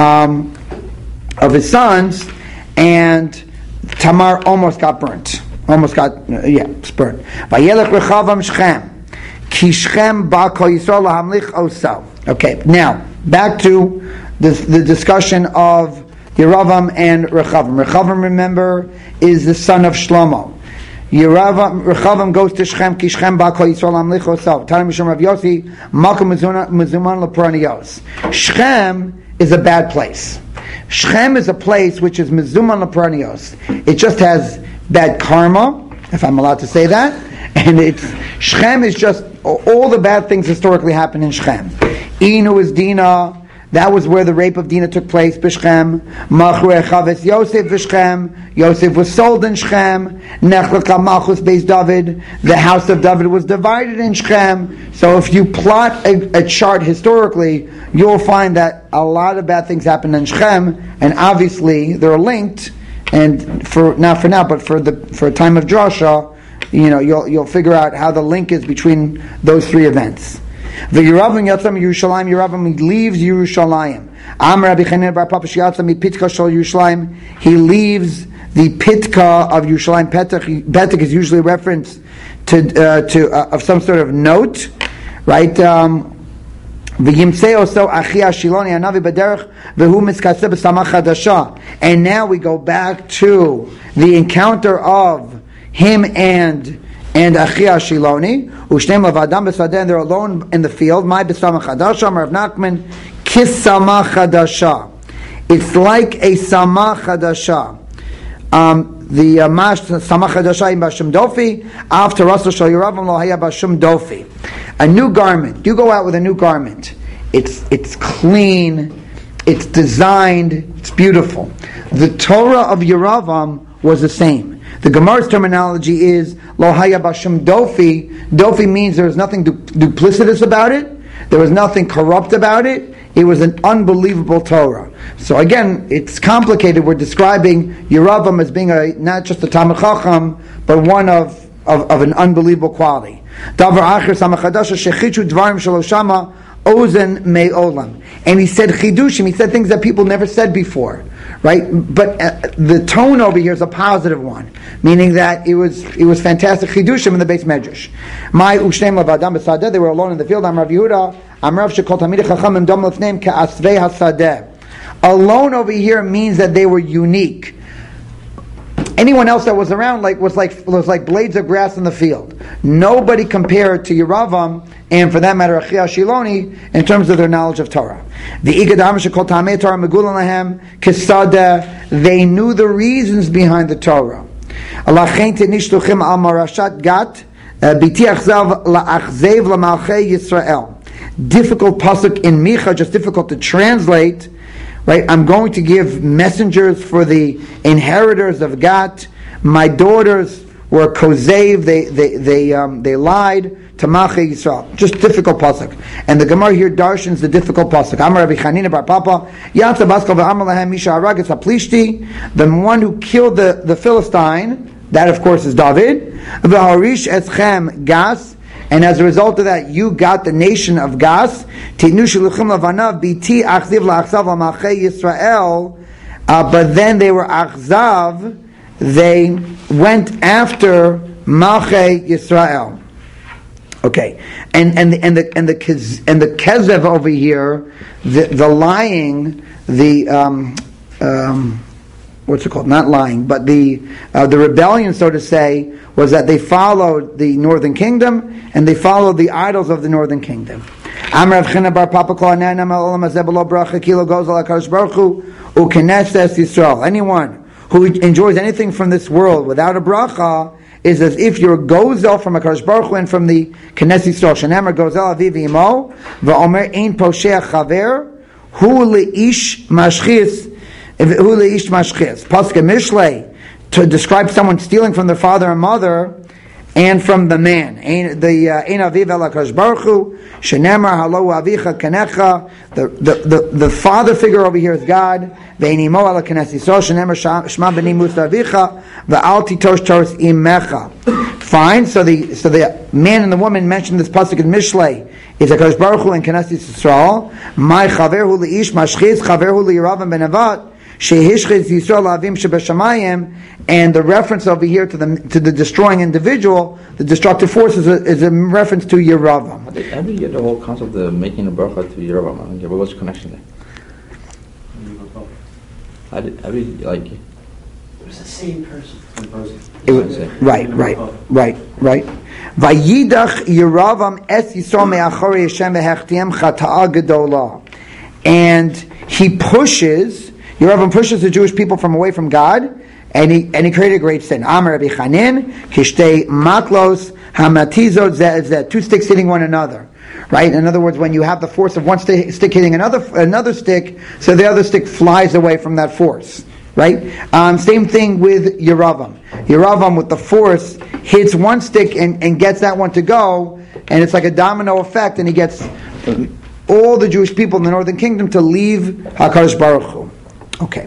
sons. And Tamar almost got burnt. Burnt. Vayelech Rechavam Shechem. Ki Shechem ba kol Yisrael lahamlich oso. Okay, now, back to the discussion of Yeravam and Rechavam. Rechavam, remember, is the son of Shlomo. Rechavam goes to Shechem, Ki Shechem ba kol Yisrael lahamlich oso. Tanim Mishum Rav Yossi, Makom Mizuman lePranios. Shechem is a bad place. Shechem is a place which is Mizuman lePranios. It just has bad karma, if I'm allowed to say that. And Shechem is just, all the bad things historically happen in Shechem. Inu is Dinah. That was where the rape of Dinah took place, B'Shechem. Machru Echaves Yosef B'Shechem. Yosef was sold in Shechem. Nechleka Malchus Beis David. The house of David was divided in Shechem. So if you plot a chart historically, you'll find that a lot of bad things happened in Shechem, and obviously they're linked. And for a time of drasha, you'll figure out how the link is between those three events. The Yeravam Yatzam Yerushalayim. Yeravam leaves Yerushalayim. Am Rabbi Chanina bar Papa Yatzam Pitka Shel Yerushalayim. He leaves the Pitka of Yerushalayim. Petek is usually a reference to of some sort of note, right? And now we go back to the encounter of him and Achia Shiloni, Ushnem Lavadam B'Sadeh, and they're alone in the field. My B'Samach Hadasha, Rav Nachman, Kis Samach Hadasha. It's like a Samach Hadasha. The Mash Samach Hadasha in Bashum Dofi, after Rasul Shal Yeravam Lo Haya Bashum Dofi. A new garment. You go out with a new garment. It's clean, it's designed, it's beautiful. The Torah of Yeravam was the same. The Gemara's terminology is Lo Haya Bashum Dofi. Dofi means there was nothing duplicitous about it. There was nothing corrupt about it. It was an unbelievable Torah. So again, it's complicated. We're describing Yeravam as being not just a Talmid Chacham, but one of an unbelievable quality. Davar Acher Samach Hadasha Shechichu Dvarim Shaloshama Ozen Me'olam. And he said Chidushim. He said things that people never said before. Right, but the tone over here is a positive one, meaning that it was fantastic chidushim in the Beis Medrash. My ushneim lavadam b'sadeh, they were alone in the field. I'm Rav Yehuda. I'm Rav shekol tamidei chachamim dom lefneim ka'asvei hasadeh. Alone over here means that they were unique. Anyone else that was around was like blades of grass in the field. Nobody compared to Yeravam, and for that matter, Achia Shiloni, in terms of their knowledge of Torah. The Igadam Shekol Tamei Torah Megulan Lahem Kesada. They knew the reasons behind the Torah. Alachein Tenishluchim Al Marashat Gat Biti Achzav LaAchzev LaMalchei Yisrael. Difficult pasuk in Micha, just difficult to translate. Right, I'm going to give messengers for the inheritors of Gat, My daughters were kozev, they lied to Mache Yisrael. Just difficult pasuk. And the Gemara here darshans the difficult pasuk. Amar Rabbi Chanina bar Papa, Yatsa Baskal v'Amar Lahem Misha Aragetz HaPlishti, the one who killed the Philistine, that of course is David, v'Harish Eschem Gas, and as a result of that, you got the nation of Gas. Titnu Shiluchim Lavanav Biti Achziv La'achzav L'Mache Yisrael, but then they were Achzav, they went after Mache Yisrael. Okay, and the kezev over here, the lying, what's it called? Not lying, but the rebellion, so to say, was that they followed the northern kingdom and they followed the idols of the northern kingdom. Amar Rav China bar Papa kol ananam olam hazeh b'lo bracha kilo goes al HaKadosh Baruch Hu u'kenesses Yisrael. Anyone who enjoys anything from this world without a bracha is as if you're gozel from HaKadosh Baruch Hu and from the Knesset Yisrael. Shenamar gozel aviv imo v'omer ein posheach chaver hu leish mashchis Pasuk Mishlei to describe someone stealing from their father and mother and from the man. Ein aviv el HaKadosh Baruch Hu Shenamar halo avicha kanecha. The father figure over here is God. Ve'ein imo el Knesset Yisrael Shenamar shma b'nei musa avicha ve'al titosh toros imecha. Fine. So the man and the woman mentioned this pasuk in Mishlei is HaKadosh Baruch Hu and Knesset Yisrael. My chaver hu leish mashchis chaver hu leYeravam ben Nevat. And the reference over here to the destroying individual, the destructive force, is a reference to Yeravam. How do you get the whole concept of making a bracha to Yeravam? I don't get what's the connection there. How do you like? It was the same person. Right. Vayidach Yeravam es Yisrael me'achorei Hashem v'hechtiam chata'a gedola, and he pushes. Yeravam pushes the Jewish people from away from God, and he created a great sin. Amar Rabbi Chanin, kishtei maklos hamatizot zeh, two sticks hitting one another. Right? In other words, when you have the force of one stick hitting another stick, so the other stick flies away from that force. Right? Same thing with Yeravam. Yeravam with the force hits one stick and gets that one to go, and it's like a domino effect, and he gets all the Jewish people in the northern kingdom to leave HaKadosh Baruch Hu. Okay.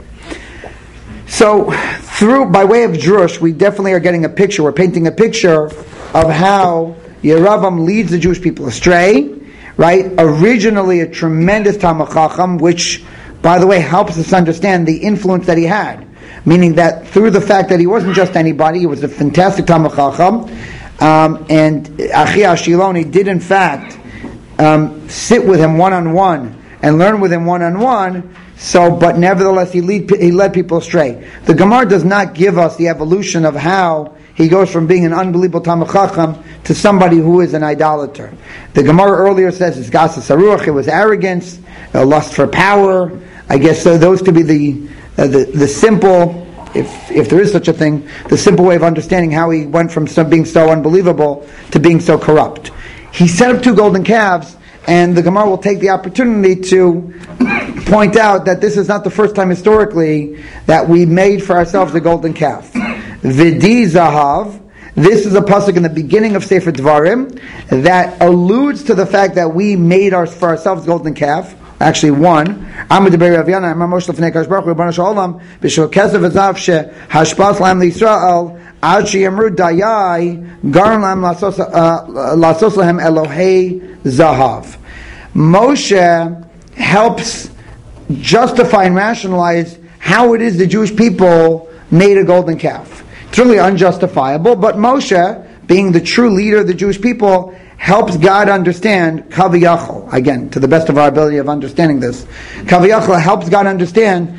So, by way of drush, we definitely are getting a picture. We're painting a picture of how Yeravam leads the Jewish people astray. Right? Originally a tremendous Talmid Chacham, which, by the way, helps us understand the influence that he had. Meaning that through the fact that he wasn't just anybody, he was a fantastic Talmid Chacham, and Achi Ashiloni did in fact sit with him one-on-one and learn with him one-on-one. So, but nevertheless, he led people astray. The Gemara does not give us the evolution of how he goes from being an unbelievable Talmid Chacham to somebody who is an idolater. The Gemara earlier says it's Gasas Haruach, it was arrogance, lust for power. I guess so. Those could be the simple, if there is such a thing, the simple way of understanding how he went from being so unbelievable to being so corrupt. He set up 2 golden calves. And the Gemara will take the opportunity to point out that this is not the first time historically that we made for ourselves a golden calf. Vidi Zahav. This is a pasuk in the beginning of Sefer Dvarim that alludes to the fact that we made for ourselves a golden calf. Actually, one. Amar Debei Rav Yana, Amar Moshe Lefnei Kadosh Baruch Hu, Ribono Shel Olam, B'shel Kesef V'Zav Shehashpas Lahem LiYisrael, Ad Sheyamru Dayai, Garam Lahem Lasos Lahem Elohei Zahav. Moshe helps justify and rationalize how it is the Jewish people made a golden calf. It's really unjustifiable, but Moshe, being the true leader of the Jewish people, helps God understand Kaviyachol. Again, to the best of our ability of understanding this, Kaviyachol helps God understand.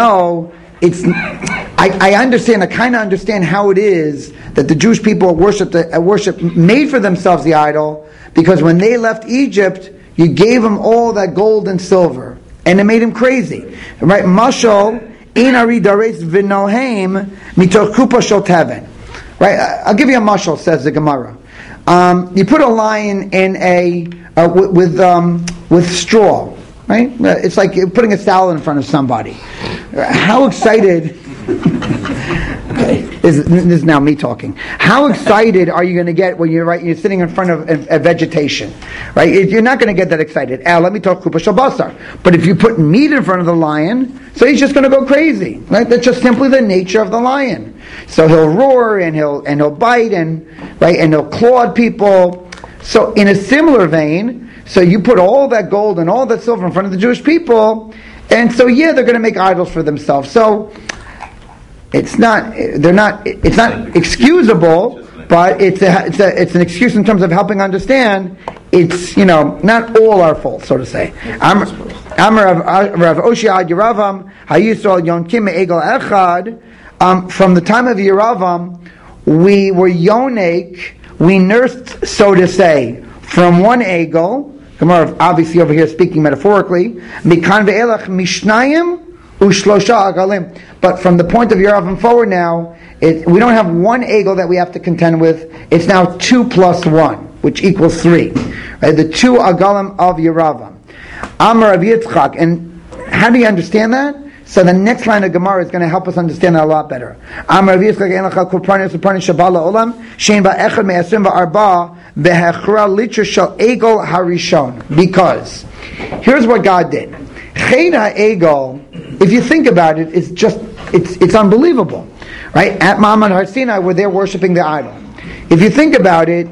I understand. I kind of understand how it is that the Jewish people worship made for themselves the idol, because when they left Egypt, you gave them all that gold and silver, and it made him crazy. Right? Mashal in Ari Dares Vinoheim Mitoch Kupa Shel Teven. Right? I'll give you a mashal, says the Gemara. You put a lion in with straw, right? It's like putting a salad in front of somebody. How excited Okay, this is now me talking. How excited are you going to get when you're sitting in front of a vegetation, right? You're not going to get that excited. Let me talk kupa shabasar. But if you put meat in front of the lion, so he's just going to go crazy, right? That's just simply the nature of the lion. So he'll roar and he'll bite and he'll claw at people. So in a similar vein, so you put all that gold and all that silver in front of the Jewish people, and so they're going to make idols for themselves. So it's not excusable, but it's an excuse in terms of helping understand. It's not all our fault, so to say. Rav Oshi ad Yeravam Hayisrael Yonkim Egel Echad. From the time of Yeravam, we were yonek. We nursed, so to say, from one egel. Gemara obviously over here speaking metaphorically. Mikan ve'elach mishnayim u'shlosha agalim. But from the point of Yeravam forward now, we don't have one egel that we have to contend with. It's now 2 plus 1, which equals 3. Right? The 2 agalim of Yeravam. Amar Rav Yitzchak. And how do you understand that? So the next line of Gemara is going to help us understand that a lot better. Amar Rav Yitzchak en lecha kurbanos u'parnis shabala olam shein ba'echad me'asrim va'arba behechra litra shel egel harishon. Because here's what God did. Ched ha'egel, if you think about it, it's unbelievable, right? At Ma'amad Har Sinai, where they're worshiping the idol. If you think about it,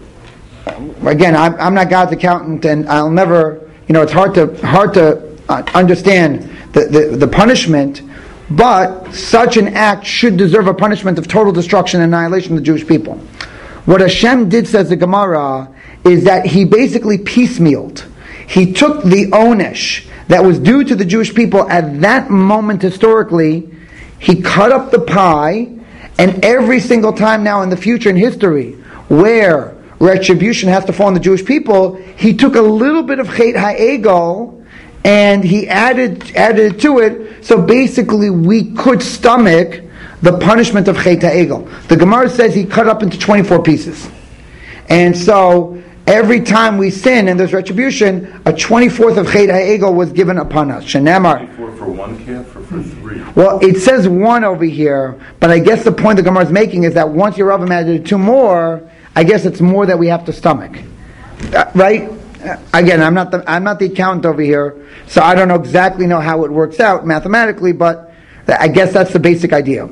again, I'm not God's accountant, and I'll never, it's hard to understand the punishment, but such an act should deserve a punishment of total destruction and annihilation of the Jewish people. What Hashem did, says the Gemara, is that He basically piecemealed. He took the onesh that was due to the Jewish people at that moment historically, He cut up the pie, and every single time now in the future in history where retribution has to fall on the Jewish people, He took a little bit of Chet HaEgel and He added to it, so basically we could stomach the punishment of Chet HaEgel. The Gemara says He cut up into 24 pieces. And so every time we sin and there's retribution, a 24th of Chet HaEgel was given upon us. Shenamar. For one calf or for 3? Well, it says 1 over here, but I guess the point the Gemara is making is that once Yeravam added 2 more, I guess it's more that we have to stomach. Right? Again, I'm not the accountant over here, so I don't exactly know how it works out mathematically, but I guess that's the basic idea.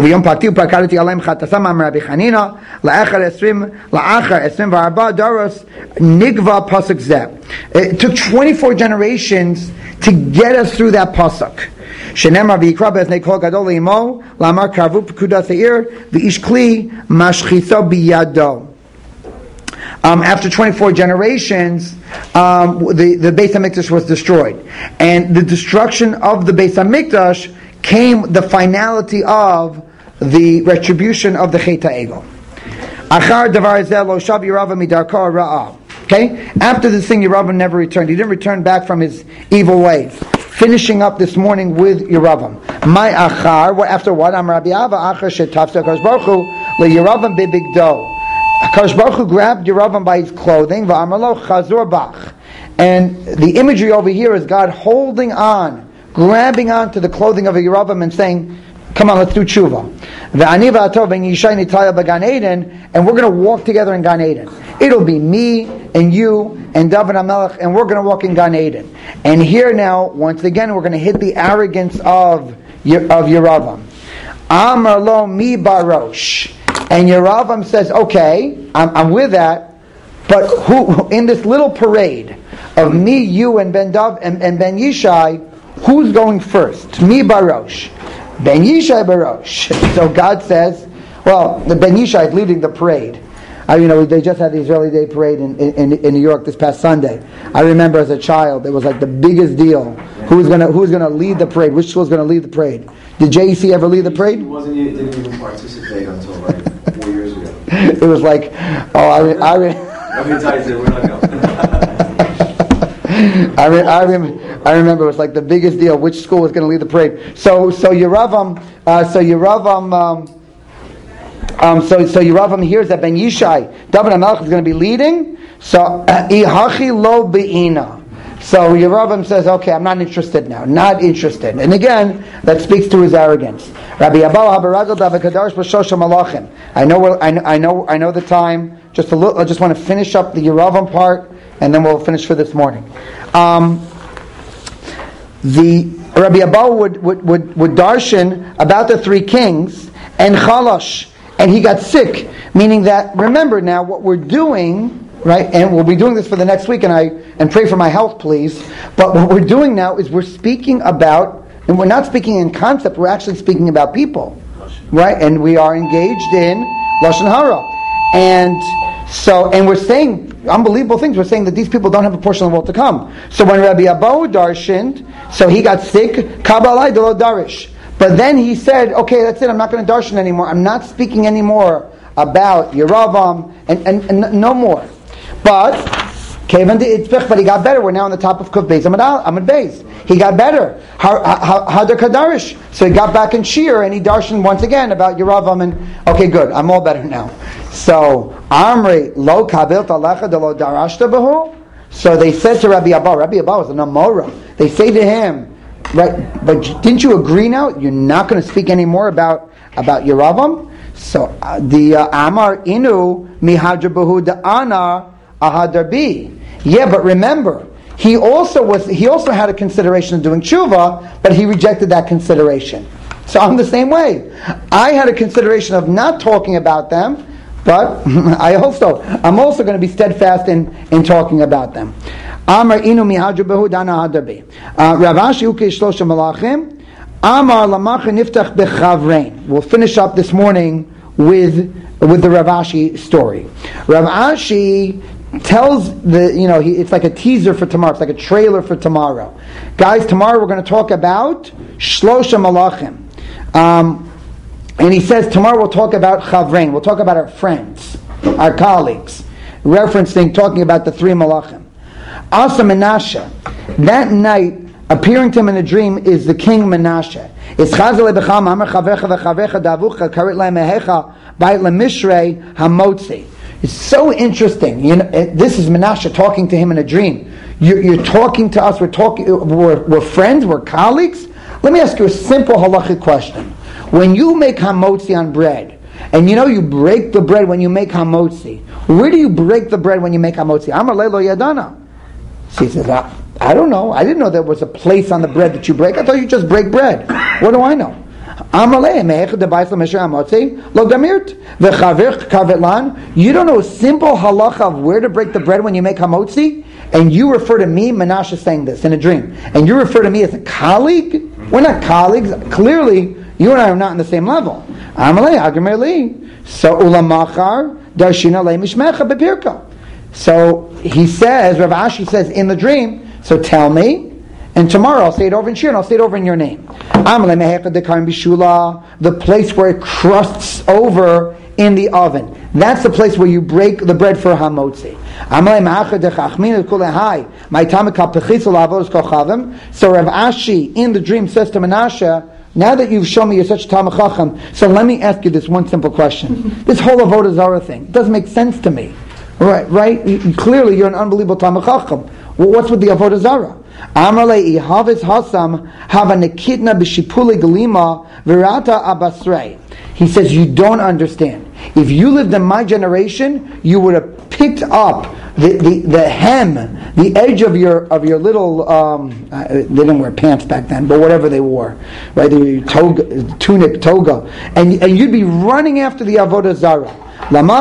It took 24 generations to get us through that pasuk. After 24 generations, the Beis HaMikdash was destroyed. And the destruction of the Beis HaMikdash came the finality of the retribution of the Chet HaEgel. Okay? After this thing, Yeravam never returned. He didn't return back from his evil ways. Finishing up this morning with Yeravam. My achar, after what? Am Rabbi Ava achar shetafsa Kadosh Baruch Hu leYeravam bebigdo. Kadosh Baruch Hu grabbed Yeravam by his clothing, v'amarlo chazor bach. And the imagery over here is God holding on, grabbing onto the clothing of Yeravam and saying, come on, let's do tshuva. V'ani v'atov ben Yishai nitaya b'Gan Eden, and we're going to walk together in Gan Eden. It'll be me and you and David HaMelech, and we're going to walk in Gan Eden. And here now, once again, we're going to hit the arrogance of Yeravam. Amar lo mi barosh. And Yeravam says, okay, I'm with that, but who in this little parade of me, you, and Ben Dav and Ben Yishai, who's going first? Me barosh. Ben Yishai barosh. So God says, well, the Ben Yishai is leading the parade. They just had the Israeli Day parade in New York this past Sunday. I remember as a child, it was like the biggest deal. Who's going to lead the parade? Which school is going to lead the parade? Did JEC ever lead the parade? Didn't even participate until like 4 years ago. It was like, Let me tell you, we're not going. I remember it was like the biggest deal. Which school was going to lead the parade? So Yeravam hears that Ben Yishai, David HaMelech, is going to be leading. So Ihachi lo be'ina. So Yeravam says, okay, I'm not interested now. Not interested. And again, that speaks to his arrogance. Rabbi Abba Habaragel Davakadash B'Shosha Malachim. I know the time. Just a little. I just want to finish up the Yeravam part, and then we'll finish for this morning. The Rabbi Abba would darshan about the three kings and Chalash, and he got sick. Meaning that, remember now, what we're doing. Right, and we'll be doing this for the next week, and pray for my health, please. But what we're doing now is we're speaking about, and we're not speaking in concept. We're actually speaking about people, right? And we are engaged in lashon hara, and we're saying unbelievable things. We're saying that these people don't have a portion of the world to come. So when Rabbi Abba darshaned, so he got sick. Kabbalai delo darish, but then he said, "Okay, that's it. I'm not going to darshan anymore. I'm not speaking anymore about Yeravam and no more." But he got better. We're now on the top of Kuf Beis Amud Beis. He got better. Hadar Kadarish. So he got back in Shir and he darshan once again about Yeravam and okay, good. I'm all better now. So Amri lo kabil talacha de lo darashta behu. So they said to Rabbi Abba was an Amora. They say to him, right? But didn't you agree now? You're not going to speak anymore about Yeravam. So the Amar inu mihadar behu de ana. Ahadarbi. Yeah, but remember, he also had a consideration of doing tshuva, but he rejected that consideration. So I'm the same way. I had a consideration of not talking about them, but I'm also going to be steadfast in talking about them. Amar inu mihadar behu dana ahadarbi. Rav Ashi ukei shlosha malachim. Amar lamachar niftach bechavrein. We'll finish up this morning with the Rav Ashi story. Rav Ashi tells it's like a teaser for tomorrow. It's like a trailer for tomorrow. Guys, tomorrow we're going to talk about Shlosha Malachim. And he says tomorrow we'll talk about Chavrein. We'll talk about our friends, our colleagues, talking about the three Malachim. Asa Menashe, that night, appearing to him in a dream is the king Menashe. It's Chazal Becham Amar Chavecha V'Chavecha Davucha Karit Le'Mehecha Bait Le'Mishrei Hamotzi. It's so interesting. This is Menashe talking to him in a dream. You're talking to us. We're friends. We're colleagues. Let me ask you a simple halachic question. When you make hamotzi on bread, and you break the bread when you make hamotzi, where do you break the bread when you make hamotzi? Amar le'lo yadana. So he says, I don't know. I didn't know there was a place on the bread that you break. I thought you just break bread. What do I know? You don't know a simple halacha of where to break the bread when you make hamotzi, and you refer to me, Menashe, saying this in a dream, and you refer to me as a colleague? We're not colleagues. Clearly, you and I are not on the same level. So he says, Rav Ashi says in the dream, so tell me, and tomorrow I'll say it over in Shir and I'll say it over in your name. The place where it crusts over in the oven. That's the place where you break the bread for hamotzi. So Rav Ashi in the dream says to Menashe, now that you've shown me you're such a Talmid Chacham, so let me ask you this one simple question. This whole Avodah Zarah thing, it doesn't make sense to me. Right? Clearly you're an unbelievable Talmid Chacham. Well, what's with the Avodah Zarah? Amalei ihavis hasam hava nekitna b'shipuli galima virata abasrei. He says you don't understand. If you lived in my generation, you would have picked up the hem, the edge of your little. They didn't wear pants back then, but whatever they wore, right? The tunic, toga, and you'd be running after the Avodah Zarah. And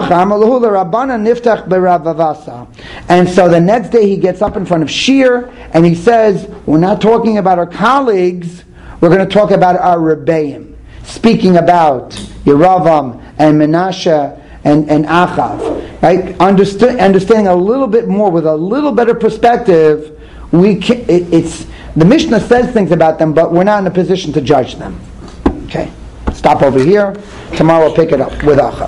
so the next day he gets up in front of Shir and he says, we're not talking about our colleagues, we're going to talk about our Rebbeim, speaking about Yeravam and Menashe and Achav, right? Understanding a little bit more with a little better perspective. The Mishnah says things about them, but we're not in a position to judge them. Okay, stop over here. Tomorrow we'll pick it up with Achav.